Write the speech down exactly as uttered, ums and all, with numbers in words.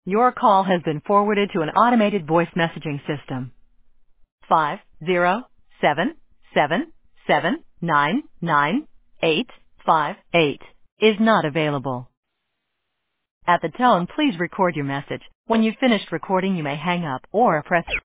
Your call has been forwarded to an automated voice messaging system. Five zero seven seven seven nine nine eight five eight is not available. At the tone, please record your message. When you've finished recording, you may hang up or press